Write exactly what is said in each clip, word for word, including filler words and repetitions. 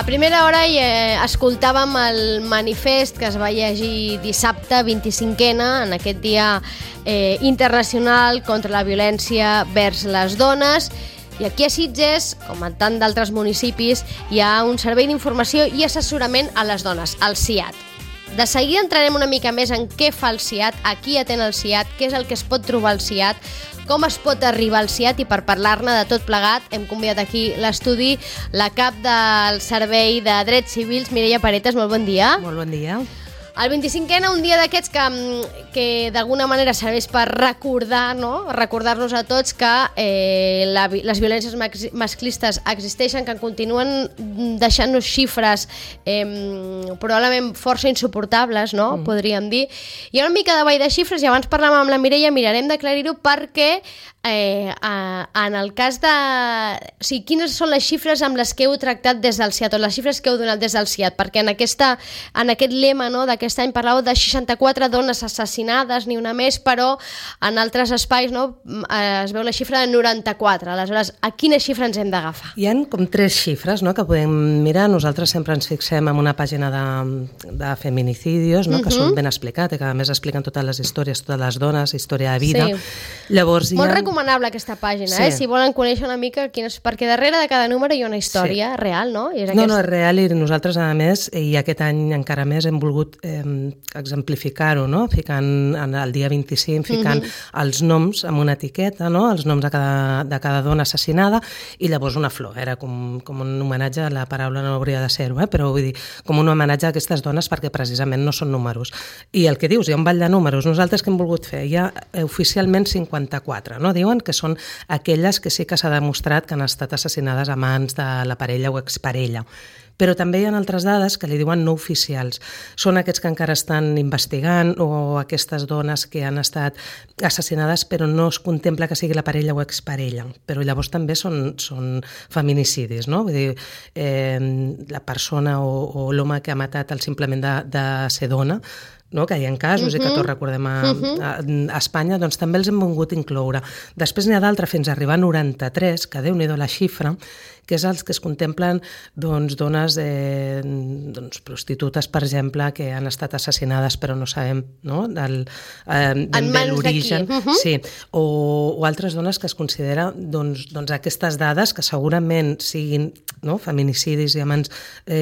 primera hora eh, escoltàvem el manifest que es va llegir dissabte, vint-i-cinquena, en aquest dia eh, internacional contra la violència vers les dones. I aquí a Sitges, com en tant d'altres municipis, hi ha un servei d'informació i assessorament a les dones, el S I A T. De seguida entrarem una mica més en què fa el S I A T, a qui atén el S I A T, què és el que es pot trobar al S I A T, com es pot arribar al S I A T, i per parlar-ne de tot plegat hem convidat aquí l'estudi la cap del Servei de Drets Civils, Mireia Paretas. Molt bon dia. Molt bon dia. El vint-i-cinquena, un dia d'aquests que, que d'alguna manera serveix per recordar, no? Recordar-nos a tots que eh, la, les violències masclistes existeixen, que continuen deixant-nos xifres eh, probablement força insuportables, no? Mm. Podríem dir. Hi ha una mica de ball de xifres i abans parlàvem amb la Mireia, mirarem d'aclarir-ho perquè eh, a, en el cas de... O sigui, quines són les xifres amb les que heu tractat des del S I A T, o les xifres que heu donat des del S I A T, perquè en, aquesta, en aquest lema, no?, d'aquest Aquest any parlàveu de seixanta-quatre dones assassinades, ni una més, però en altres espais, no, es veu la xifra de noranta-quatre. Aleshores, a quina xifra ens hem d'agafar? Hi ha com tres xifres, no?, que podem mirar. Nosaltres sempre ens fixem en una pàgina de, de feminicidios, no?, uh-huh. que són ben explicat i que a més expliquen totes les històries, totes les dones, història de vida. Sí. Llavors, Molt ha... recomanable aquesta pàgina, sí. eh? Si volen conèixer una mica quines... perquè darrere de cada número hi ha una història sí. real, no? I és no, aquest... no, és real, i nosaltres, a més, i aquest any encara més, hem volgut eh, exemplificar-ho, no?, ficant en el dia vint-i-cinc, ficant uh-huh. els noms amb una etiqueta, no?, els noms de cada, de cada dona assassinada, i llavors una flor. Era com, com un homenatge, la paraula no hauria de ser-ho, eh? Però vull dir, com un homenatge a aquestes dones perquè precisament no són números. I el que dius, hi ha un ball de números. Nosaltres què hem volgut fer? Hi ha oficialment cinquanta-quatre, no? Diuen que són aquelles que sí que s'ha demostrat que han estat assassinades a mans de la parella o exparella. Però també hi ha altres dades que li diuen no oficials. Són aquests que encara estan investigant o aquestes dones que han estat assassinades però no es contempla que sigui la parella o exparella. Però llavors també són, són feminicidis, no? Vull dir, eh, la persona o, o l'home que ha matat el simplement de, de ser dona, no? Que hi ha casos uh-huh. i que tots recordem a, a, a Espanya, doncs també els hem volgut incloure. Després n'hi ha d'altres fins a arribar a noranta-tres, que Déu-n'hi-do la xifra, que és els que es contemplen doncs, dones eh, doncs, prostitutes, per exemple, que han estat assassinades però no sabem, no?, del, eh, ben bé l'origen. Uh-huh. Sí. O, o altres dones que es considera doncs, doncs, aquestes dades que segurament siguin, no?, feminicidis i amants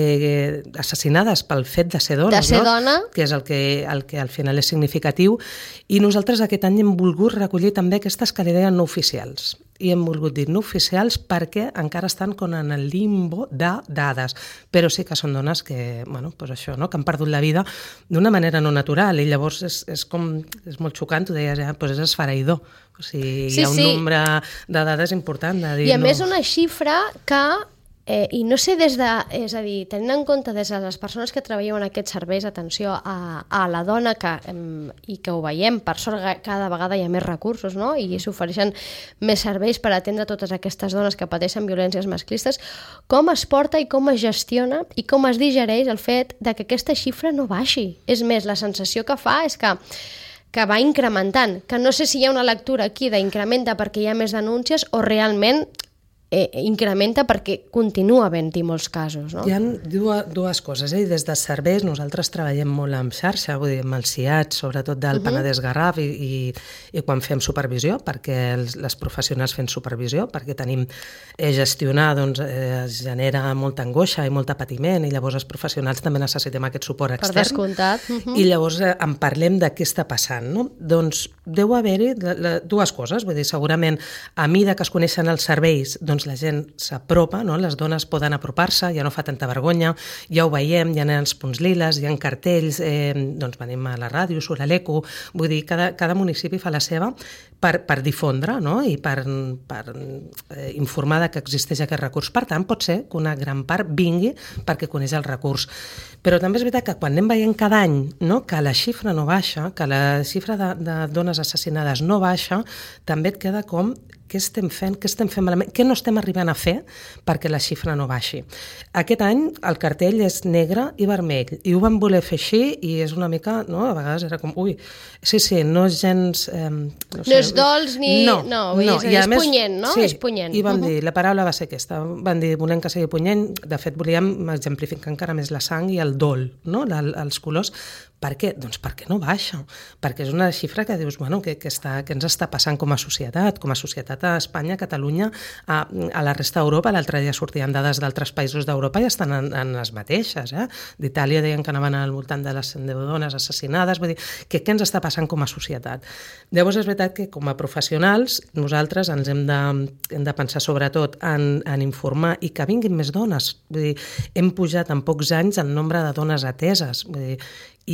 eh, assassinades pel fet de ser dones, de ser no? dona. Que és el que, el que al final és significatiu. I nosaltres aquest any hem volgut recollir també aquestes que li deien no oficials. I hem volgut dir no oficials perquè encara estan com en el limbo de dades, però sí que són dones que, bueno, pues això, no?, que han perdut la vida d'una manera no natural, i llavors és, és com, és molt xocant, tu deies, eh? Pues és esfereïdor. O sigui, sí, hi ha un sí. nombre de dades important de dir, i a no. més una xifra que Eh, i no sé des de, és a dir, tenint en compte des de les persones que treballeu en aquests serveis, atenció a, a la dona que, em, i que ho veiem, per sort cada vegada hi ha més recursos, no?, i s'ofereixen més serveis per atendre totes aquestes dones que pateixen violències masclistes, com es porta i com es gestiona i com es digereix el fet de que aquesta xifra no baixi. És més, la sensació que fa és que que va incrementant, que no sé si hi ha una lectura aquí d'incrementa perquè hi ha més denúncies o realment Eh, incrementa perquè continua havent-hi molts casos, no? Hi ha dues, dues coses, eh? Des de serveis nosaltres treballem molt amb xarxa, vull dir, amb el S I A T, sobretot del uh-huh. Penedès Garraf, i, i, i quan fem supervisió, perquè els, les professionals fem supervisió, perquè tenim eh, gestionar, doncs eh, es genera molta angoixa i molt patiment, i llavors els professionals també necessitem aquest suport extern. Per descomptat. Uh-huh. I llavors eh, en parlem de què està passant, no? Doncs deu haver-hi la, la, dues coses, vull dir, segurament a mida que es coneixen els serveis, doncs la gent s'apropa, no? Les dones poden apropar-se, ja no fa tanta vergonya, ja ho veiem, ja hi ha els punts liles, hi ha cartells, eh, doncs venim a la ràdio, surt a l'eco, vull dir, cada, cada municipi fa la seva per, per difondre, no?, i per, per eh, informar de que existeix aquest recurs. Per tant, pot ser que una gran part vingui perquè coneix el recurs. Però també és veritat que quan anem veient cada any, no?, que la xifra no baixa, que la xifra de, de dones assassinades no baixa, també et queda com què estem fent, què estem fent malament, què no estem arribant a fer perquè la xifra no baixi. Aquest any el cartell és negre i vermell, i ho vam voler fer així, i és una mica, no? A vegades era com, ui, sí, sí, no és gens... Eh, no, sé, no és dolç ni... No, no, no. És, és més, punyent, no? Sí, és punyent. I vam uh -huh. dir, la paraula va ser aquesta, vam dir, volem que sigui punyent, de fet volíem exemplificar encara més la sang i el dol, no? La, els colors. Per què? Doncs perquè no baixa, perquè és una xifra que dius, bueno, que, que, està, que ens està passant com a societat, com a societat a Espanya, a Catalunya, a, a la resta d'Europa. L'altre dia sortien dades d'altres països d'Europa i estan en, en les mateixes. Eh? D'Itàlia deien que anaven al voltant de les cent deu dones assassinades, vull dir, que què ens està passant com a societat? Llavors és veritat que com a professionals nosaltres ens hem de, hem de pensar sobretot en, en informar i que vinguin més dones. Vull dir, hem pujat en pocs anys el nombre de dones ateses, vull dir,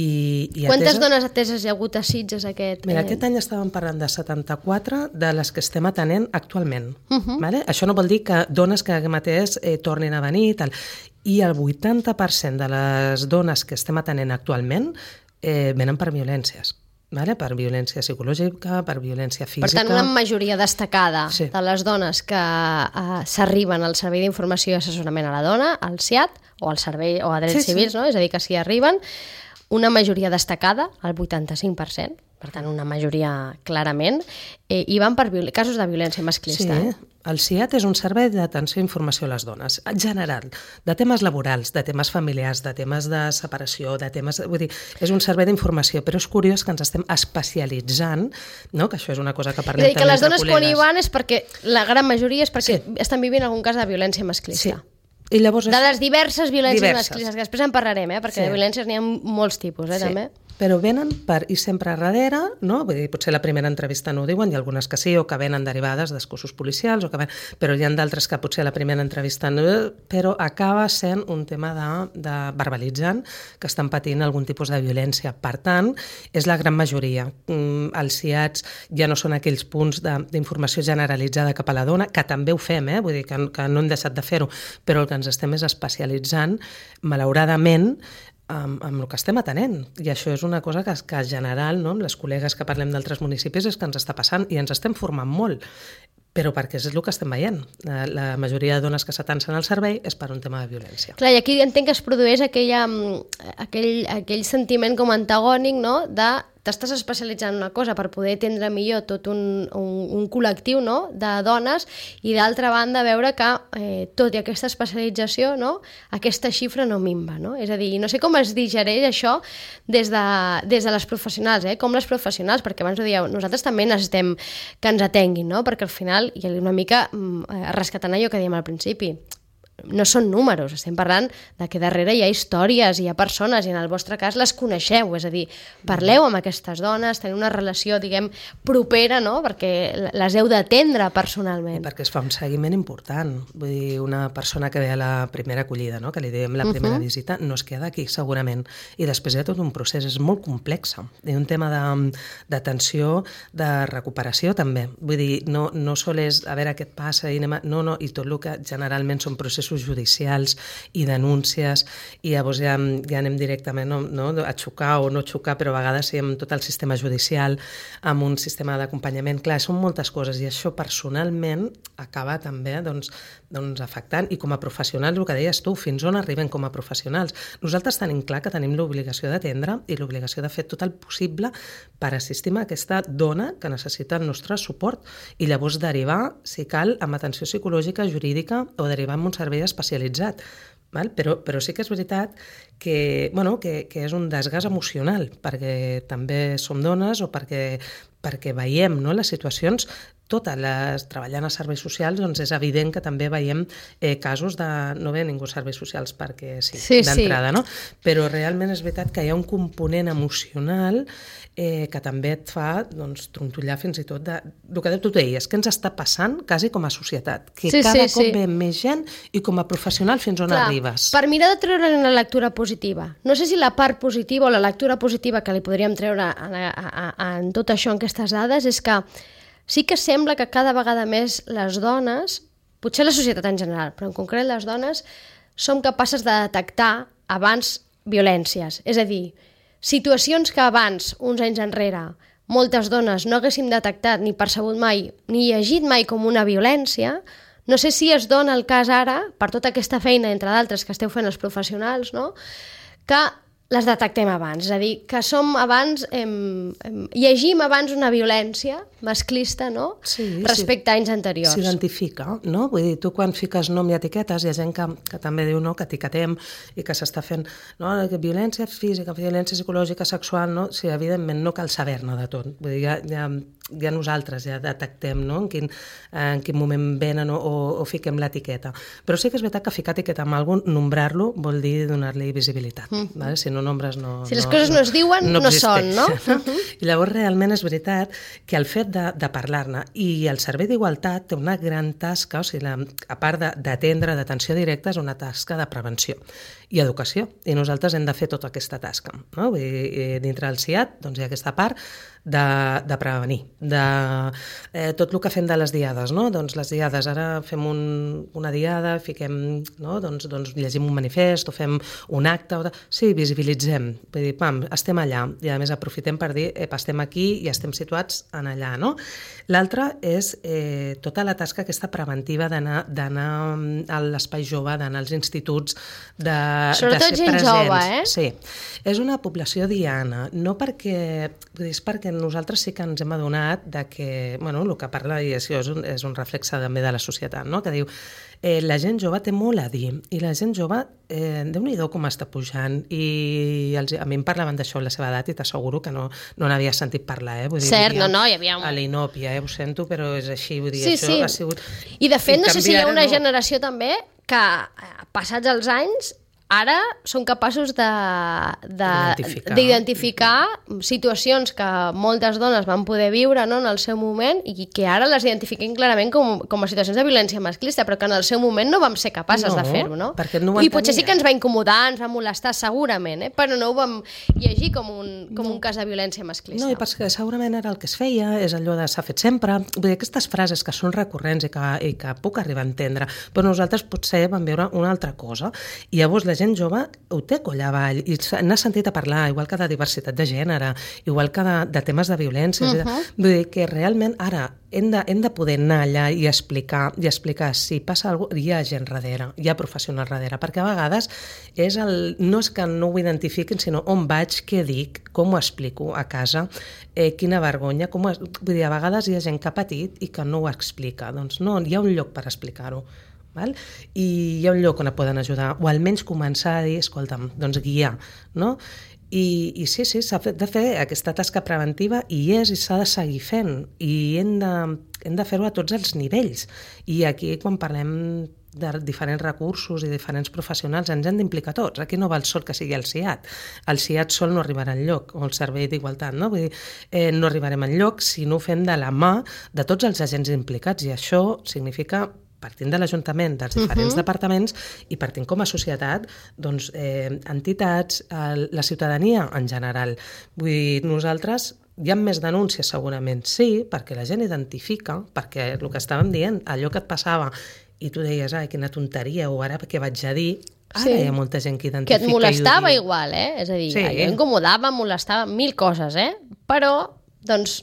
I, i Quantes atesa... dones ateses hi ha hagut a Sitges aquest? Mira, eh? aquest any estàvem parlant de setanta-quatre de les que estem atenent actualment. Uh -huh. Vale? Això no vol dir que dones que haguem atès eh, tornin a venir i tal. I el vuitanta per cent de les dones que estem atenent actualment eh, venen per violències. Vale? Per violència psicològica, per violència física... Per tant, una majoria destacada sí. de les dones que uh, s'arriben al Servei d'Informació i Assessorament a la Dona, al S I A T, o al Servei o a Drets sí, Civils, sí. no? És a dir, que s'hi arriben, una majoria destacada, el vuitanta-cinc per cent, per tant, una majoria clarament, eh, i van per casos de violència masclista. Sí, eh? el S I A T és un servei d'atenció i informació a les dones, en general, de temes laborals, de temes familiars, de temes de separació, de temes... Vull dir, és un servei d'informació, però és curiós que ens estem especialitzant, no? Que això és una cosa que parlem és a dir, que també les dones entre quan hi col·legues. van és perquè, la gran majoria és perquè Sí. estan vivint algun cas de violència masclista. Sí. I llavors és... De les diverses violències diverses. masclistes, que després en parlarem, eh? Perquè Sí. de violències n'hi ha molts tipus, eh, Sí. també. Però venen per ir sempre darrere, no? Vull dir, potser la primera entrevista no ho diuen, hi ha algunes que sí, o que venen derivades dels cossos policials, o que ven... però hi ha d'altres que potser la primera entrevista no, però acaba sent un tema de, de verbalitzant que estan patint algun tipus de violència. Per tant, és la gran majoria. Els S I A Ts ja no són aquells punts d'informació generalitzada cap a la dona, que també ho fem, eh? Vull dir que, que no hem deixat de fer-ho, però el que ens estem és especialitzant, malauradament, amb, amb el que estem atenent. I això és una cosa que, que en general, no, amb les col·legues que parlem d'altres municipis, és que ens està passant i ens estem formant molt. Però perquè és el que estem veient. La, la majoria de dones que s'atancen al servei és per un tema de violència. Clar, i aquí entenc que es produeix aquella, aquell, aquell sentiment com antagònic, no?, de t'estàs especialitzant en una cosa per poder atendre millor tot un, un, un col·lectiu, no?, de dones, i d'altra banda veure que eh, tot i aquesta especialització, no?, aquesta xifra no minva, no? És a dir, no sé com es digereix això des de, des de les professionals, eh? Com les professionals, perquè abans ho dieu, nosaltres també necessitem que ens atenguin, no?, perquè al final, i una mica eh, rescatant allò que dèiem al principi, no són números, estem parlant de que darrere hi ha històries, hi ha persones, i en el vostre cas les coneixeu, és a dir, parleu amb aquestes dones, teniu una relació, diguem, propera, no?, perquè les heu d'atendre personalment. I perquè es fa un seguiment important. Vull dir, una persona que ve a la primera acollida, no?, que li diem la primera uh-huh. visita, no es queda aquí, segurament. I després hi ha tot un procés, és molt complex. Hi ha un tema d'atenció, de, de recuperació, també. Vull dir, no, no sol és, a veure què et passa, i anem a... no, no, i tot el que generalment són processos judicials i denúncies, i llavors ja, ja anem directament no, no, a xocar o no xocar, però a vegades sí, amb tot el sistema judicial, amb un sistema d'acompanyament. Clar, són moltes coses, i això personalment acaba també doncs, doncs afectant, i com a professionals, el que deies tu, fins on arribem com a professionals. Nosaltres tenim clar que tenim l'obligació d'atendre i l'obligació de fer tot el possible per assistir a aquesta dona que necessita el nostre suport, i llavors derivar, si cal, amb atenció psicològica, jurídica, o derivar en un servei especialitzat. Val? Però, però sí que és veritat que, bueno, que, que és un desgast emocional, perquè també som dones, o perquè, perquè veiem, no, les situacions, totes les treballant a serveis socials, doncs és evident que també veiem eh, casos de... No ve ningú a serveis socials perquè sí, sí d'entrada, sí. no? Però realment és veritat que hi ha un component emocional eh, que també et fa doncs, trontollar fins i tot de... El que tu deies, què ens està passant quasi com a societat? Que sí, cada sí, cop sí. ve més gent, i com a professional fins on Clar, arribes. Per mirar de treure una lectura positiva. No sé si la part positiva o la lectura positiva que li podríem treure en, en, en tot això, en aquestes dades, és que sí que sembla que cada vegada més les dones, potser la societat en general, però en concret les dones, som capaces de detectar abans violències. És a dir, situacions que abans, uns anys enrere, moltes dones no haguéssim detectat ni percebut mai, ni llegit mai com una violència, no sé si es dona el cas ara, per tota aquesta feina, entre d'altres, que esteu fent els professionals, no?, que les detectem abans, és a dir, que som abans, em, em, llegim abans una violència masclista, no?, sí, respecte sí, a anys anteriors. S'identifica, no? Vull dir, tu quan fiques nom i etiquetes, hi ha gent que, que també diu, no?, que etiquetem i que s'està fent, no?, violència física, violència psicològica, sexual, no? Sí, evidentment no cal saber-ne de tot. Vull dir, ja, ja, ja nosaltres ja detectem, no?, en quin, en quin moment venen o, o, o fiquem l'etiqueta. Però sí que és veritat que ficar etiqueta amb algú, nombrar-lo, vol dir donar-li visibilitat, mm. vale? Si no nombres no... Si les no, coses no, no es diuen, no, no són, no? I llavors realment és veritat que el fet de, de parlar-ne i el Servei d'Igualtat té una gran tasca, o sigui, la, a part d'atendre, d'atenció directa, és una tasca de prevenció i educació, i nosaltres hem de fer tota aquesta tasca, no? Vull dir, dintre del C I A T doncs, hi ha aquesta part de, de prevenir, de eh, tot el que fem de les diades, no? Doncs les diades, ara fem un, una diada, fiquem, no? doncs, doncs llegim un manifest o fem un acte, o de... sí, visibilitzem, vull dir, pam, estem allà, i a més aprofitem per dir, epa, estem aquí i estem situats en allà, no? L'altre és eh, tota la tasca aquesta preventiva d'anar d'anar a l'espai jove, d'anar als instituts, de, sobretot de ser gent presents. jove, eh? Sí, és una població diana, no perquè, és perquè nosaltres sí que ens hem adonat de que, bueno, el que parla, i això és un, és un reflexe també de la societat, no?, que diu, eh, la gent jove té molt a dir, i la gent jove, eh, Déu-n'hi-do com està pujant, i els, a mi em parlaven d'això a la seva edat, i t'asseguro que no, no n'havia sentit parlar, eh? Vull dir, cert, diria, no, no, hi havia... Un... A l'Inòpia, eh? Ho sento, però és així, vull dir, sí, això sí. ha sigut... I de fet, I no sé si hi ha una no... generació també que, passats els anys, ara són capaços d'identificar situacions que moltes dones van poder viure, no?, en el seu moment, i que ara les identifiquem clarament com, com a situacions de violència masclista, però que en el seu moment no vam ser capaces no, de fer-ho, no? no I potser sí que ens va incomodar, ens va molestar segurament, eh? Però no ho vam llegir com un, com no. un cas de violència masclista. No, i perquè segurament era el que es feia, és allò de s'ha fet sempre, vull dir, aquestes frases que són recurrents i que, i que puc arribar a entendre, però nosaltres potser vam veure una altra cosa, i llavors la gent jove ho té coll avall, i n'ha sentit a parlar, igual que de diversitat de gènere, igual que de, de temes de violència. Uh -huh. Vull dir que realment ara hem de, hem de poder anar allà i explicar, i explicar si passa alguna cosa, hi ha gent darrere, hi ha professionals darrere, perquè a vegades és el, no és que no ho identifiquin, sinó on vaig, què dic, com ho explico a casa, eh, quina vergonya, com ho, vull dir, a vegades hi ha gent que ha patit i que no ho explica, doncs no, hi ha un lloc per explicar-ho. Val? I hi ha un lloc on et poden ajudar, o almenys començar a dir, escolta'm, doncs guiar, no? I, i sí, sí, s'ha de fer aquesta tasca preventiva, i és, i s'ha de seguir fent, i hem de, hem de fer-ho a tots els nivells. I aquí, quan parlem de diferents recursos i diferents professionals, ens hem d'implicar tots. Aquí no val sol que sigui el C I A T. El C I A T sol no arribarà enlloc, o el Servei d'Igualtat, no? Vull dir, eh, no arribarem enlloc si no ho fem de la mà de tots els agents implicats, i això significa partint de l'Ajuntament, dels diferents uh-huh. departaments, i partint com a societat, doncs, eh, entitats, eh, la ciutadania en general. Vull dir, nosaltres, hi ha més denúncies segurament, sí, perquè la gent identifica, perquè el que estàvem dient, allò que et passava, i tu deies, ai, quina tonteria, o ara què vaig a dir, ara sí. Hi ha molta gent que identifica. Que et molestava igual, eh? És a dir, sí. allò incomodava, molestava, mil coses, eh? Però, doncs,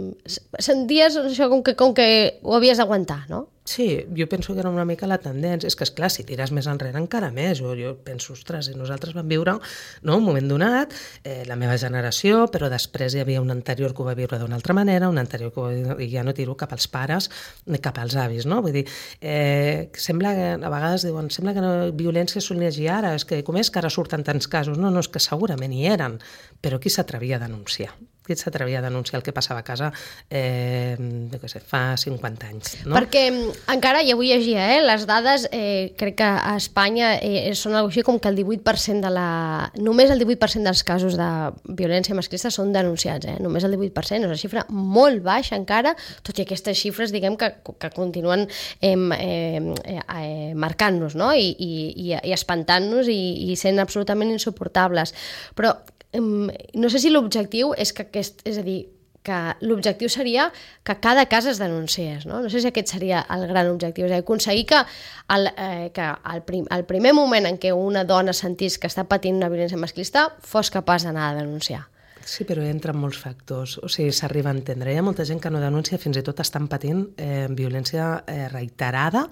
senties això com que, com que ho havies d'aguantar, no? Sí, jo penso que era una mica la tendència. És que, esclar, si tires més enrere encara més. Jo, jo penso, ostres, i nosaltres vam viure, no, un moment donat, eh, la meva generació, però després hi havia un anterior que ho va viure d'una altra manera, un anterior que ho va viure, i ja no tiro cap als pares ni cap als avis, no? Vull dir, eh, sembla que, a vegades diuen, sembla que no, violència sol llegir ara, és que com és que ara surten tants casos? No, no, és que segurament hi eren, però qui s'atrevia a denunciar? Qui s'atrevia a denunciar el que passava a casa eh, jo què sé, fa cinquanta anys, no? Perquè encara, ja vull llegir, eh, les dades, eh, crec que a Espanya eh, són alguna cosa així com que el divuit per cent de la... Només el divuit per cent dels casos de violència masclista són denunciats, eh? Només el divuit per cent, és una xifra molt baixa encara, tot i aquestes xifres, diguem, que, que continuen eh, eh, eh, marcant-nos, no? I, i, i espantant-nos i, i sent absolutament insuportables. Però no sé si l'objectiu és que aquest, és a dir, que l'objectiu seria que cada cas es denunciés, no? No sé si aquest seria el gran objectiu, és a dir, aconseguir que, el, eh, que el, prim, el primer moment en què una dona sentís que està patint una violència masclista fos capaç d'anar a denunciar. Sí, però entren molts factors. O sigui, s'arriba a entendre. Hi ha molta gent que no denuncia, fins i tot estan patint eh, violència eh, reiterada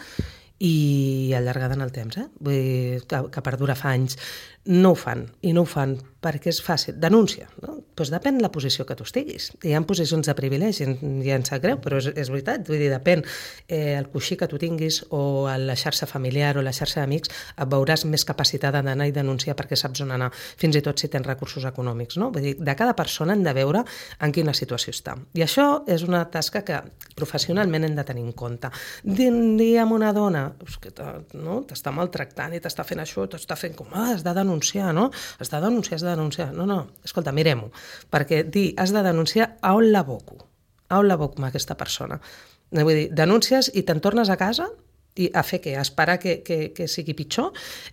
i allargada en el temps, eh? Vull dir, que, que perdura fa anys. No ho fan, i no ho fan perquè és fàcil. Denúncia, no? Doncs depèn la posició que tu estiguis. Hi ha posicions de privilegi, ja ens sap greu, però és, és veritat. Vull dir, depèn eh, el coixí que tu tinguis o la xarxa familiar o la xarxa d'amics, et veuràs més capacitada d'anar i denunciar perquè saps on anar, fins i tot si tens recursos econòmics, no? Vull dir, de cada persona hem de veure en quina situació està. I això és una tasca que professionalment hem de tenir en compte. Dir a una dona que no, t'està maltractant i t'està fent això, t'està fent com, ah, has de denunciar, no? Has de denunciar, has de denunciar. No, no, escolta, mirem-ho. Perquè dir, has de denunciar, a on l'aboco? A on l'aboco amb aquesta persona? Vull dir, denúncies i te'n tornes a casa i a fer què? A esperar que, que, que sigui pitjor?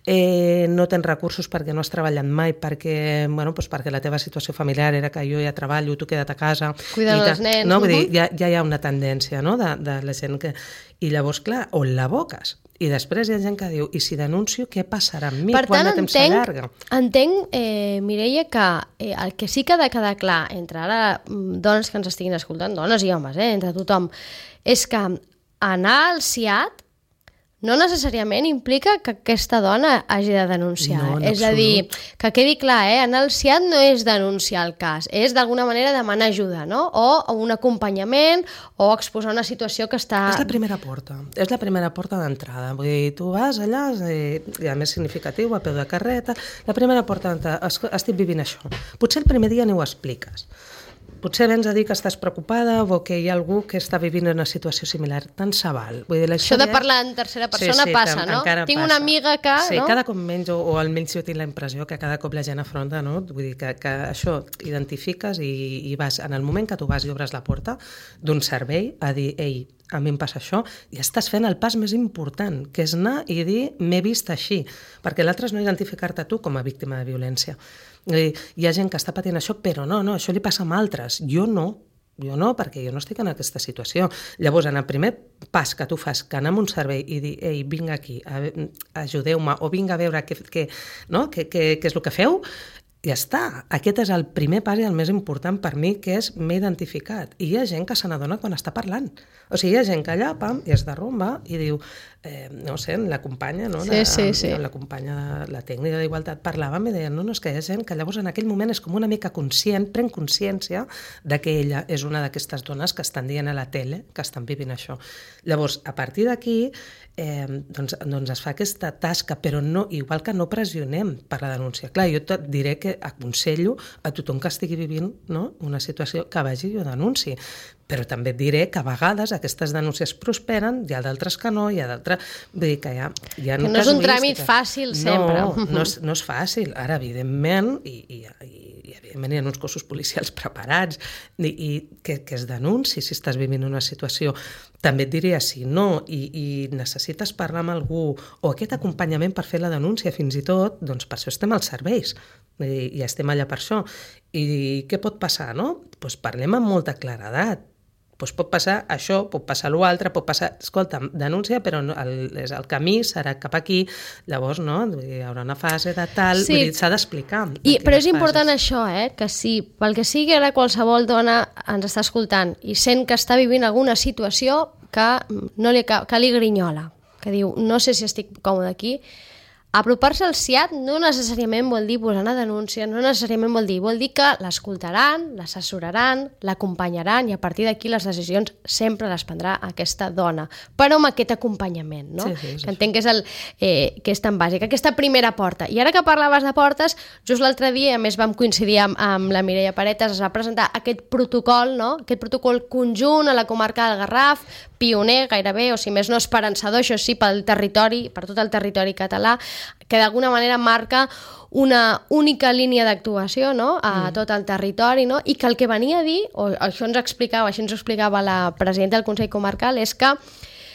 Eh, no tens recursos perquè no has treballat mai, perquè, bueno, doncs perquè la teva situació familiar era que jo ja treballo, tu queda't a casa... Cuidant els nens. No? Vull dir, ja, ja hi ha una tendència, no?, de, de la gent que... I llavors, clar, on l'aboques? I després hi ha gent que diu, i si denuncio, què passarà amb mi? Per Quant tant, de temps entenc, s'allarga? entenc eh, Mireia, que eh, el que sí que ha de quedar clar entre ara dones que ens estiguin escoltant, dones i homes, eh, entre tothom, és que anar al C I A T no necessàriament implica que aquesta dona hagi de denunciar. No, en és a dir, que quedi clar, eh? Anar al C I A T no és denunciar el cas, és d'alguna manera demanar ajuda, no? O un acompanyament, o exposar una situació que està... És la primera porta, és la primera porta d'entrada. Vull dir, tu vas allà, i, i a més significatiu, a peu de carreta, la primera porta d'entrada, estic vivint això. Potser el primer dia ni ho expliques. Potser vens a dir que estàs preocupada o que hi ha algú que està vivint una situació similar. Tant se val. Vull dir, la Això història... de parlar en tercera persona sí, sí, passa, no? Tinc passa. una amiga que... Sí, no? cada cop menys, o, o almenys jo tinc la impressió que cada cop la gent afronta, no? Vull dir que, que això identifiques i, i vas, en el moment que tu vas i obres la porta d'un servei a dir, ei, a mi em passa això, i estàs fent el pas més important, que és anar i dir, m'he vist així, perquè l'altre és no identificar-te tu com a víctima de violència. Hi ha gent que està patint això, però no, no, això li passa amb altres, jo no. Jo no, perquè jo no estic en aquesta situació. Llavors, en el primer pas que tu fas, que anar a un servei i dir, ei, vinc aquí, ajudeu-me, o vinc a veure què, què, no? què, què, què és el que feu, ja està. Aquest és el primer pas i el més important per mi, que és m'he identificat. I hi ha gent que se n'adona quan està parlant. O sigui, hi ha gent que allà, pam, i es derrumba i diu, eh, no sé, la companya, no? Sí, la, sí, sí. La companya, de, la tècnica d'igualtat, parlava i deia, no, no, és que hi ha gent que llavors en aquell moment és com una mica conscient, pren consciència de que ella és una d'aquestes dones que estan dient a la tele que estan vivint això. Llavors, a partir d'aquí, eh, doncs, doncs es fa aquesta tasca, però no, igual que no pressionem per la denúncia. Clar, jo et diré que aconsello a tothom que estigui vivint, no?, una situació que vagi i ho denunci. Però també et diré que a vegades aquestes denúncies prosperen, hi ha d'altres que no, hi ha d'altres... Vull dir que hi ha, hi ha que no és un tràmit fàcil sempre. No, no és, no és fàcil. Ara, evidentment, i, i, i evidentment hi ha uns cossos policials preparats, i, i que, que es denunci si estàs vivint una situació. També et diria, si no, i, i necessites parlar amb algú, o aquest acompanyament per fer la denúncia, fins i tot, doncs per això estem als serveis, i, i estem allà per això. I què pot passar, no? Doncs parlem amb molta claredat. Doncs pot passar això, pot passar l'altre, pot passar... Escolta, denúncia, però no, el, el camí serà cap aquí, llavors, no? Hi haurà una fase de tal... Sí. Vull dir, s'ha d'explicar. I, però és important fases. Això, eh? Que si, pel que sigui, ara qualsevol dona ens està escoltant i sent que està vivint alguna situació que, no li, que li grinyola, que diu, no sé si estic còmode aquí, apropar-se al C I A T no necessàriament vol dir posar una denúncia, no necessàriament vol dir, vol dir que l'escoltaran, l'assessoraran, l'acompanyaran i a partir d'aquí les decisions sempre les prendrà aquesta dona, però amb aquest acompanyament, no? Sí, sí, sí, que entenc que és, el, eh, que és tan bàsic, aquesta primera porta. I ara que parlaves de portes, just l'altre dia, a més vam coincidir amb, amb la Mireia Paretas, es va presentar aquest protocol, no? Aquest protocol conjunt a la comarca del Garraf, pioner gairebé, o si més no esperançador, això sí, pel territori, per tot el territori català, que d'alguna manera marca una única línia d'actuació, no?, a mm. tot el territori, no?, i que el que venia a dir, o això ens explicava, això ens explicava la presidenta del Consell Comarcal, és que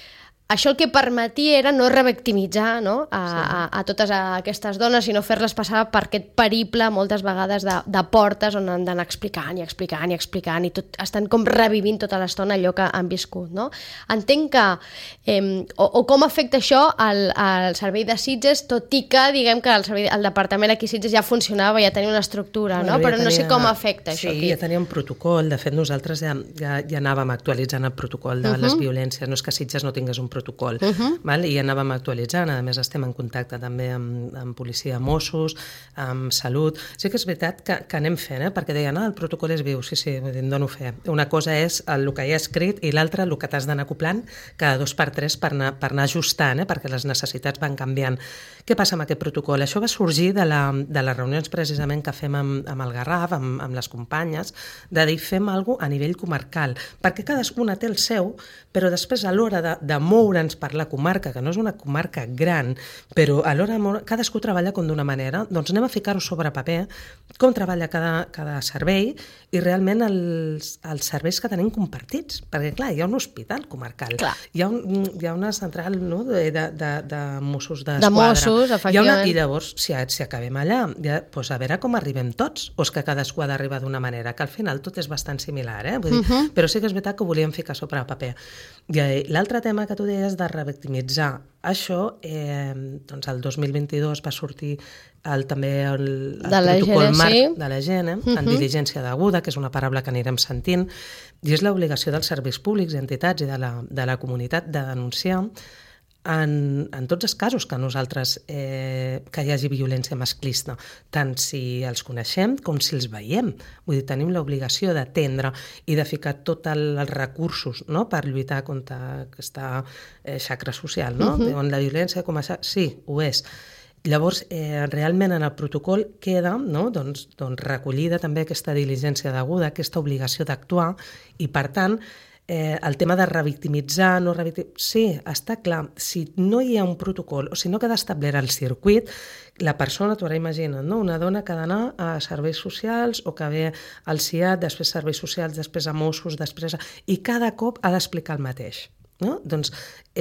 això el que permetia era no revictimitzar, no? A, sí. a, a totes aquestes dones, sinó fer-les passar per aquest periple moltes vegades de, de portes on han d'anar explicant i explicant i explicant i tot, estan com revivint tota l'estona allò que han viscut, no? Entenc que, eh, o, o com afecta això al, al servei de Sitges, tot i que diguem que el, servei, el departament aquí a Sitges ja funcionava, ja tenia una estructura, no? Bueno, però tenia, no sé com afecta sí, això aquí. Sí, ja tenia un protocol, de fet nosaltres ja, ja, ja anàvem actualitzant el protocol de uh -huh. les violències, no és que Sitges no tingués un protocol, uh -huh. val? I anàvem actualitzant, a més estem en contacte també amb, amb policia, Mossos, amb Salut. Sí que és veritat que, que anem fent, eh? Perquè deien, ah, el protocol és viu, sí, sí, em dono fe. Una cosa és el, el que hi ha escrit i l'altra el que t'has d'anar acoplant cada dos per tres per anar, per anar ajustant, eh? Perquè les necessitats van canviant. Què passa amb aquest protocol? Això va sorgir de, la, de les reunions precisament que fem amb, amb el Garraf, amb, amb les companyes, de dir fem alguna cosa a nivell comarcal, perquè cadascuna té el seu, però després a l'hora de, de moure'ns per la comarca, que no és una comarca gran, però a l'hora de moure, cadascú treballa com d'una manera, doncs anem a ficar-ho sobre paper, com treballa cada, cada servei i realment els, els serveis que tenim compartits, perquè clar, hi ha un hospital comarcal, hi ha, un, hi ha una central, no?, de, de, de, de Mossos d'Esquadra, de Mossos, efectivament. Una, i llavors, si, si acabem allà, ja, doncs a veure com arribem tots, o és que cadascú ha d'arribar d'una manera, que al final tot és bastant similar, eh? Vull dir, uh-huh. Però sí que és veritat que ho volíem ficar sobre paper. I l'altre tema que tu deies de revictimitzar, això, eh, doncs el dos mil vint-i-dos va sortir el, també el, el protocol marc sí. de la gent, eh? Uh-huh. En diligència deguda, que és una paraula que anirem sentint, i és l'obligació dels serveis públics i entitats i de la, de la comunitat de denunciar En, en tots els casos que nosaltres eh, que hi hagi violència masclista, tant si els coneixem com si els veiem. Vull dir, tenim l'obligació d'atendre i de ficar tots el, els recursos, no?, per lluitar contra aquesta eh, xacra social, no? Uh-huh. On la violència com a... Sí, ho és. Llavors, eh, realment en el protocol queda, no?, doncs, doncs recollida també aquesta diligència deguda, aquesta obligació d'actuar i, per tant, Eh, el tema de revictimitzar, no revictimitzar... Sí, està clar, si no hi ha un protocol o si no queda establert el circuit, la persona, tu ara imagina't, no? Una dona que ha d'anar a serveis socials o que ve al C I A T, després serveis socials, després a Mossos, després a... i cada cop ha d'explicar el mateix. No? Doncs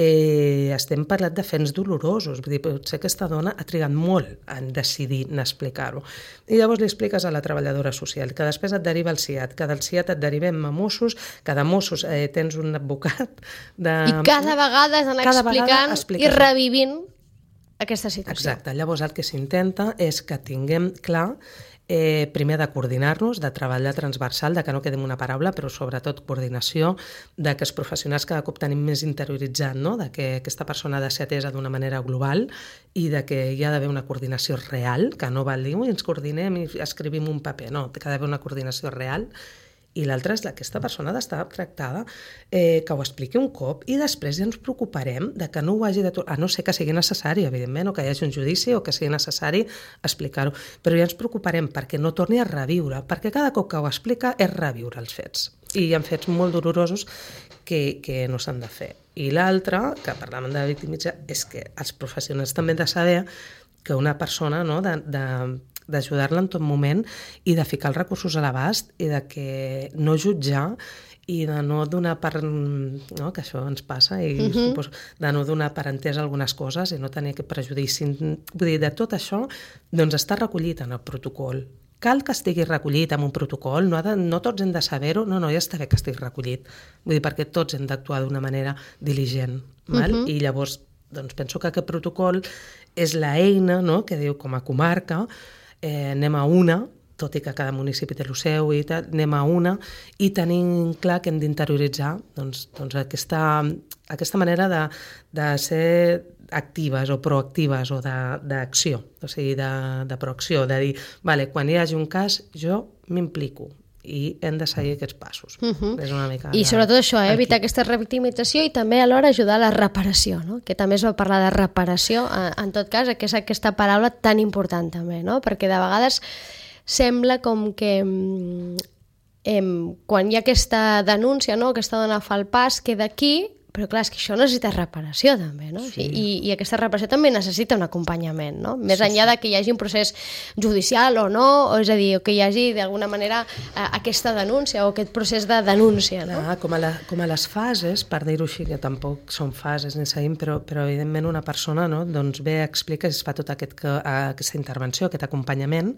eh, estem parlant de fets dolorosos, vull dir, potser aquesta dona ha trigat molt en decidir en explicar-ho. I llavors li expliques a la treballadora social, que després et deriva al C I A T, que del C I A T et derivem a Mossos, que de Mossos eh, tens un advocat... De... I cada vegada has d'anar explicant expliques... i revivint aquesta situació. Exacte, llavors el que s'intenta és que tinguem clar Eh, primer de coordinar-nos, de treballar transversal, de que no quedem una paraula, però sobretot coordinació, de que els professionals cada cop tenim més interioritzat, no?, de que aquesta persona ha de ser atesa d'una manera global i de que hi ha d'haver una coordinació real, que no val dir, ens coordinem i escrivim un paper, no, que ha d'haver una coordinació real. I l'altra és que aquesta persona ha d'estar tractada, eh, que ho expliqui un cop i després ja ens preocuparem de que no ho hagi de... A no ser que sigui necessari, evidentment, o que hi hagi un judici o que sigui necessari explicar-ho, però ja ens preocuparem perquè no torni a reviure, perquè cada cop que ho explica és reviure els fets. I hi ha fets molt dolorosos que, que no s'han de fer. I l'altra, que parlàvem de victimitzar, és que els professionals també han de saber que una persona, no, de... de d'ajudar-la en tot moment i de ficar els recursos a l'abast i de que no jutjar i de no donar per... No, que això ens passa, i uh-huh. suposo, de no donar per entès algunes coses i no tenir aquest prejudici. Vull dir, de tot això, doncs està recollit en el protocol. Cal que estigui recollit en un protocol, no, ha de, no tots hem de saber-ho, no, no, ja està bé que estigui recollit. Vull dir, perquè tots hem d'actuar d'una manera diligent. Val? Uh-huh. I llavors, doncs penso que aquest protocol és l'eina, no?, que diu com a comarca, Eh, anem a una, tot i que cada municipi té el seu i tal, anem a una i tenim clar que hem d'interioritzar doncs, doncs aquesta, aquesta manera de, de ser actives o proactives o d'acció, o sigui, de, de proacció, de dir, vale, quan hi hagi un cas jo m'implico i hem de seguir aquests passos. Uh-huh. És una mica... I sobretot això, eh? Evitar aquesta revictimització i també alhora ajudar a la reparació, no? Que també es va parlar de reparació, en tot cas, que és aquesta paraula tan important també, no? Perquè de vegades sembla com que eh, quan hi ha aquesta denúncia, no?, aquesta dona fa el pas, queda aquí, però clar, és que això necessita reparació també, no? Sí. I, I aquesta reparació també necessita un acompanyament, no? Més sí, enllà sí. de que hi hagi un procés judicial o no, o és a dir, que hi hagi d'alguna manera eh, aquesta denúncia o aquest procés de denúncia, no? Ah, com, a la, com a les fases, per dir-ho així, que tampoc són fases ni seguim, però, però evidentment una persona, no, doncs ve, explica, es fa tota aquest, aquesta intervenció, aquest acompanyament,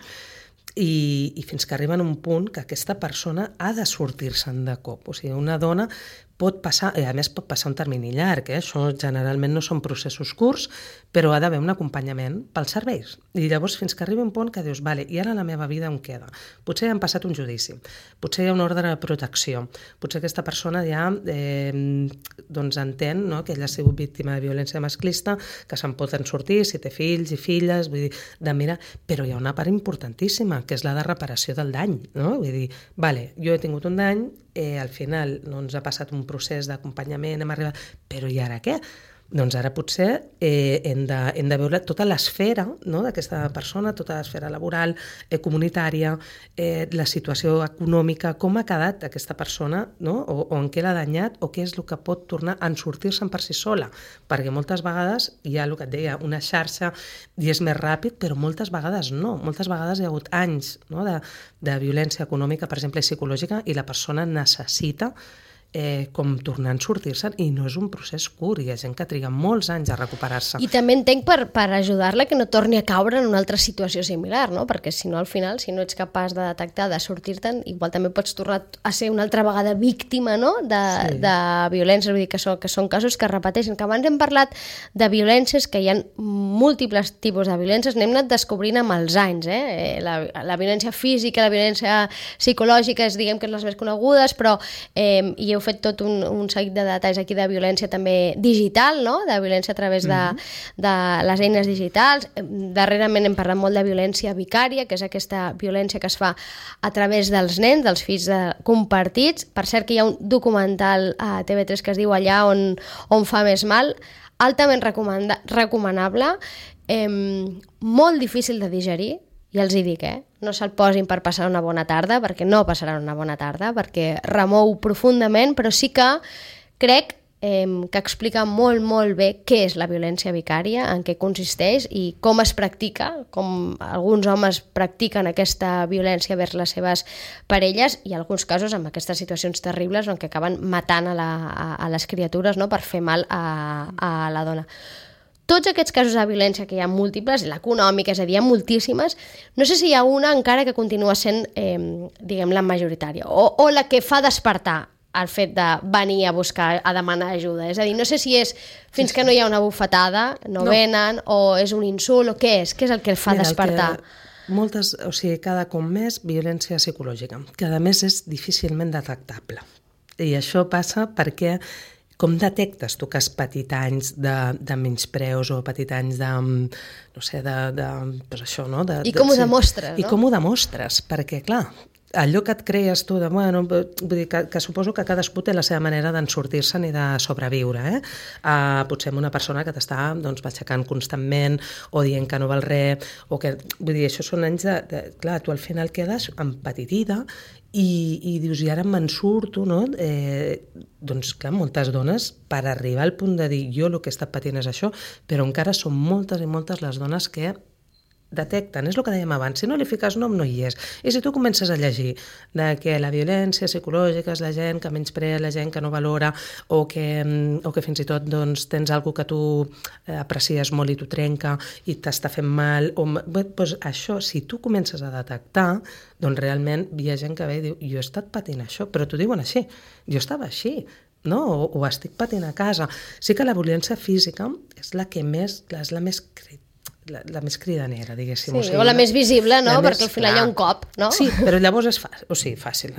I, i fins que arriba en un punt que aquesta persona ha de sortir-se'n de cop. O sigui, una dona pot passar, i a més pot passar un termini llarg, eh? Això generalment no són processos curts, però ha d'haver un acompanyament pels serveis. I llavors fins que arriba un punt que dius, vale, i ara la meva vida on queda? Potser ja han passat un judici, potser hi ha un ordre de protecció, potser aquesta persona ja eh, doncs entén, no?, que ella ha sigut víctima de violència masclista, que se'n poden sortir, si té fills i filles, vull dir, de mirar, però hi ha una part importantíssima, que és la de reparació del dany, no? Vull dir, vale, jo he tingut un dany, eh, al final doncs, ha passat un procés d'acompanyament, hem arribat, però i ara què? Doncs ara potser eh, hem, de, hem de veure tota l'esfera, no?, d'aquesta persona, tota l'esfera laboral, eh, comunitària, eh, la situació econòmica, com ha quedat aquesta persona, no?, o, o en què l'ha danyat, o què és el que pot tornar a sortir-se'n per si sola, perquè moltes vegades hi ha el que et deia, una xarxa i és més ràpid, però moltes vegades no, moltes vegades hi ha hagut anys, no?, de, de violència econòmica, per exemple, i psicològica, i la persona necessita Eh, com tornant a sortir-se'n, i no és un procés curt, hi ha gent que triga molts anys a recuperar-se. I també entenc per, per ajudar-la que no torni a caure en una altra situació similar, no? Perquè si no, al final, si no ets capaç de detectar, de sortir-te'n, igual també pots tornar a ser una altra vegada víctima, no?, de, sí. de violència, vull dir que són, que són casos que es repeteixen, que abans hem parlat de violències, que hi ha múltiples tipus de violències, n'hem anat descobrint amb els anys, eh? La, la violència física, la violència psicològica, és, diguem que és les més conegudes, però eh, hi heu fet tot un, un seguit de detalls aquí de violència també digital, no?, de violència a través de, mm-hmm. de les eines digitals. Darrerament hem parlat molt de violència vicària, que és aquesta violència que es fa a través dels nens, dels fills de, compartits. Per cert que hi ha un documental a T V tres que es diu Allà on, on fa més mal, altament recomanable, eh, molt difícil de digerir. Ja els hi dic, eh? No se'l posin per passar una bona tarda, perquè no passaran una bona tarda, perquè remou profundament, però sí que crec eh, que explica molt, molt bé què és la violència vicària, en què consisteix i com es practica, com alguns homes practiquen aquesta violència vers les seves parelles, i en alguns casos amb aquestes situacions terribles en què acaben matant a, la, a, a les criatures, no?, per fer mal a, a la dona. Tots aquests casos de violència, que hi ha múltiples, l'econòmica, és a dir, hi ha moltíssimes, no sé si hi ha una encara que continua sent, eh, diguem, la majoritària, o, o la que fa despertar el fet de venir a buscar, a demanar ajuda. És a dir, no sé si és fins que no hi ha una bufetada, no, no. venen, o és un insult, o què és? Què és el que el fa Mira, despertar? El que moltes, o sigui, cada cop més violència psicològica, que a més és difícilment detectable. I això passa perquè com detectes tu que has patit anys de, de menyspreus o patit anys de, no sé, de... de pues això, no? De, I com de, ho demostres, I no? I com ho demostres, perquè, clar, allò que et crees tu, de, bueno, vull dir que, que suposo que cadascú té la seva manera d'en sortir-se'n i de sobreviure, eh? Uh, potser amb una persona que t'està doncs, aixecant constantment o dient que no val res, o que, vull dir, això són anys de... de clar, tu al final quedes empetitida i, i dius, i ara me'n surto, no? Eh, doncs, clar, moltes dones, per arribar al punt de dir jo el que he estat patint és això, però encara són moltes i moltes les dones que detecten, és el que dèiem abans, si no li fiques nom no hi és. I si tu comences a llegir de que la violència psicològica és la gent que menysprea, la gent que no valora, o que, o que fins i tot doncs, tens alguna que tu aprecies molt i t'ho trenca i t'està fent mal, o, doncs això, si tu comences a detectar, doncs realment hi ha gent que ve i diu, jo he estat patint això, però t'ho diuen així, jo estava així, no? O, o estic patint a casa. Sí que la violència física és la que més, és la més crítica, La, la més cridanera, diguéssim. Sí, o, sigui, o la més visible, no? Perquè més, al final clar. Hi ha un cop, no? Sí, però llavors és fàcil, o sigui, fàcil.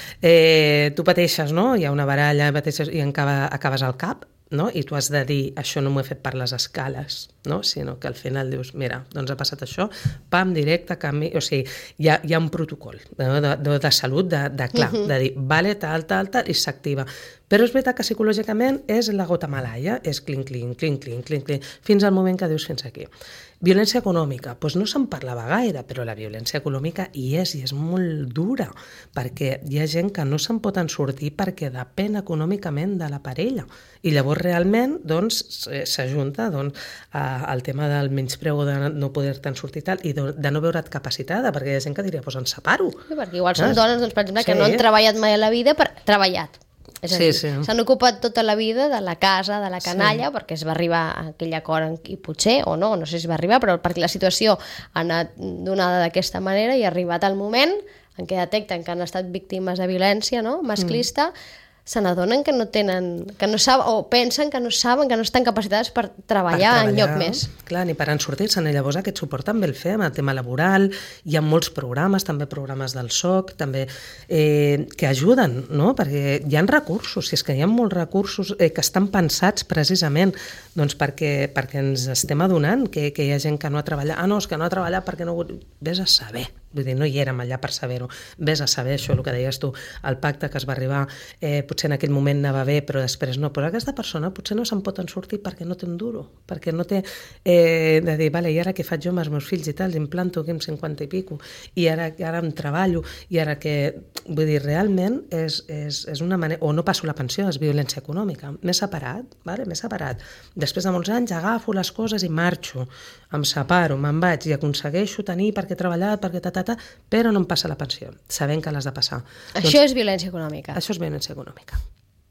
Eh, tu pateixes, no? Hi ha una baralla, pateixes i acaba, acabes al cap, no? I tu has de dir, això no m'ho he fet per les escales, no? Sinó que al final dius, mira, doncs ha passat això, pam, directe, canvi... O sigui, hi ha, hi ha un protocol no? de, de, de salut, de, de clar, uh-huh. de dir, vale, tal, tal, tal, i s'activa. Però és veritat que psicològicament és la gota malaia, és clink, clink, clink, clink, clink, clink, fins al moment que dius fins aquí. Violència econòmica, doncs no se'n parlava gaire, però la violència econòmica hi és, i és molt dura, perquè hi ha gent que no se'n poden sortir perquè depèn econòmicament de la parella. I llavors realment doncs, s'ajunta doncs, el tema del menyspreu de no poder-te'n sortir tal, i de no veure't capacitada, perquè hi ha gent que diria, doncs em separo. Sí, perquè igual són dones, doncs, per exemple, que sí. no han treballat mai a la vida, per treballat. És a dir, sí, sí. s'han ocupat tota la vida de la casa, de la canalla, sí. perquè es va arribar a aquell acord, i potser, o no, no sé si es va arribar, però perquè la situació ha anat donada d'aquesta manera i ha arribat el moment en què detecten que han estat víctimes de violència, no?, masclista, mm. se n'adonen que no tenen, que no saben, o pensen que no saben, que no estan capacitades per treballar, per treballar enlloc més. Clar, ni per en sortir-se'n. I llavors aquest suport també el fem, el tema laboral, hi ha molts programes, també programes del S O C, també, eh, que ajuden, no?, perquè hi ha recursos, si és que hi ha molts recursos eh, que estan pensats precisament doncs perquè, perquè ens estem adonant que, que hi ha gent que no ha treballat. Ah, no, és que no ha treballat perquè no... Ves a saber. Vull dir, no hi érem allà per saber-ho. Ves a saber això, el que deies tu, el pacte que es va arribar, eh, potser en aquell moment anava bé, però després no. Però aquesta persona potser no se'n pot en sortir perquè no té un duro, perquè no té eh, de dir, vale, i ara què faig jo amb els meus fills i tal, implanto aquí amb cinquanta i pico, i ara, ara em treballo, i ara que... Vull dir, realment és, és, és una manera... O no passo la pensió, és violència econòmica. M'he separat, vale? M'he separat. Després de molts anys agafo les coses i marxo, em separo, me'n vaig i aconsegueixo tenir perquè he treballat, perquè ta, ta, ta, però no em passa la pensió, sabent que l'has de passar. Això doncs, és violència econòmica. Això és violència econòmica.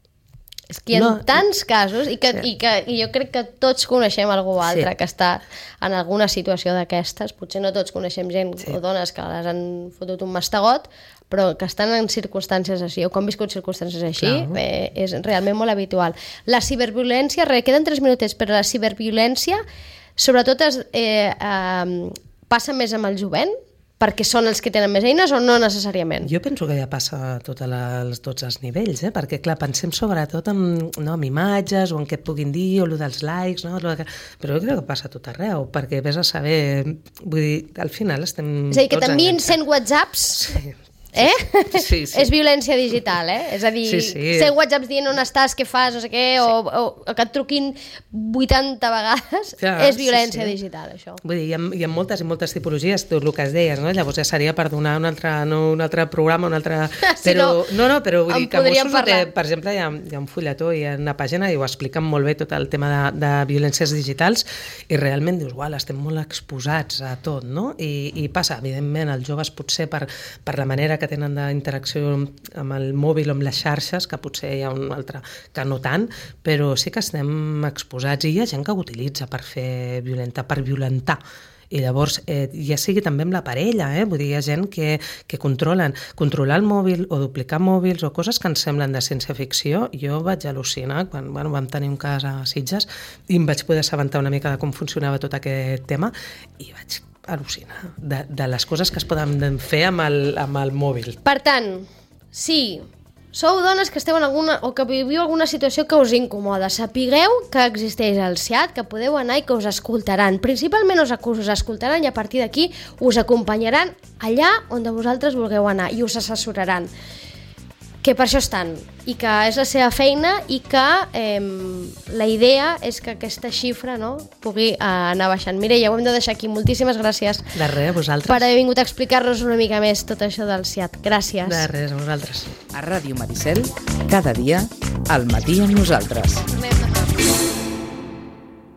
És que hi ha no, tants casos i, que, sí. i que i jo crec que tots coneixem algú altre sí. que està en alguna situació d'aquestes. Potser no tots coneixem gent sí. o dones que les han fotut un mastegot, però que estan en circumstàncies així, o que han viscut circumstàncies així, eh, és realment molt habitual. La ciberviolència, re, queden tres minutets, però la ciberviolència sobretot es, eh, eh, passa més amb el jovent, perquè són els que tenen més eines o no necessàriament? Jo penso que ja passa a tots els, tots els nivells, eh? Perquè clar, pensem sobretot en, no, en imatges o en què et puguin dir, o el dels likes, no? Que... però jo crec que passa a tot arreu, perquè vés a saber, vull dir, al final estem... És a dir, que t'envien cent whatsapps... Sí. Eh? Sí, sí, sí. És violència digital, eh? És a dir, sí, sí. cent whatsapps dient on estàs, què fas, no sé què, sí. o, o que et truquin vuitanta vegades, ja, és violència sí, sí. digital, això. Vull dir, hi ha, hi ha moltes i moltes tipologies, tot el que es deies, no? Llavors ja seria per donar un altre, no, un altre programa, un altre... Sí, però, no, no, no, però vull dir que Mossos, té, per exemple, hi ha, hi ha un fulletó, hi ha una pàgina i ho expliquen molt bé tot el tema de, de violències digitals i realment dius, uau, estem molt exposats a tot, no? I, i passa, evidentment, els joves potser per, per la manera que tenen d'interacció amb el mòbil o amb les xarxes, que potser hi ha un altre que no tant, però sí que estem exposats i hi ha gent que ho utilitza per fer violentar, per violentar. I llavors, eh, ja sigui també amb la parella, eh? Vull dir, hi ha gent que, que controlen. Controlar el mòbil o duplicar mòbils o coses que ens semblen de ciència-ficció, jo vaig al·lucinar quan bueno, vam tenir un cas a Sitges i em vaig poder assabentar una mica de com funcionava tot aquest tema i vaig al·lucinar de, de les coses que es poden fer amb el, amb el mòbil. Per tant, sí, sou dones que esteu en alguna, o que viviu alguna situació que us incomoda, sapigueu que existeix el S I A D, que podeu anar i que us escoltaran. Principalment us, us escoltaran i a partir d'aquí us acompanyaran allà on de vosaltres vulgueu anar i us assessoraran. Que per això estan, i que és la seva feina i que eh, la idea és que aquesta xifra no, pugui eh, anar baixant. Mireia, ho hem de deixar aquí. Moltíssimes gràcies. De res, a vosaltres. Per haver vingut a explicar-nos una mica més tot això del S I A D. Gràcies. De res, a vosaltres. A Ràdio Maricel, cada dia, al matí amb nosaltres. Anem.